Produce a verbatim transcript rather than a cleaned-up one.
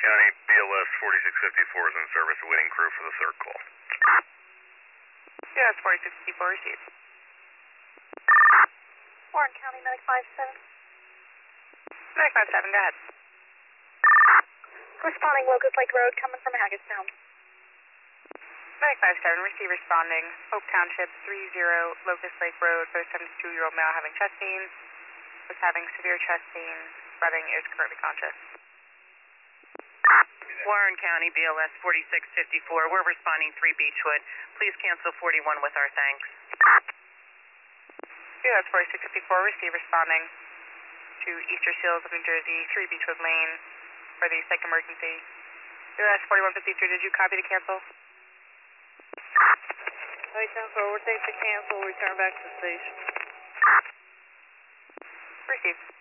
County, B L S forty-six fifty-four is in service, awaiting crew for the third call. B L S forty-six fifty-four received. Warren County, Medic five seven. Medic five seven, go ahead. Responding Locust Lake Road, coming from Hagerstown. Medic five seven, receive responding. Hope Township, three zero, Locust Lake Road, for a seventy-two-year-old male having chest pain. Was having severe chest pain. Spreading is currently conscious. Warren County, B L S forty-six fifty-four. We're responding three Beechwood. Please cancel forty-one with our thanks. B L S forty-six fifty-four, receive responding to Easter Seals of New Jersey, three Beechwood Lane for the psych emergency. B L S forty-one fifty-three, did you copy the cancel? Hey, ten four, we'll take the cancel, return back to the station. Received.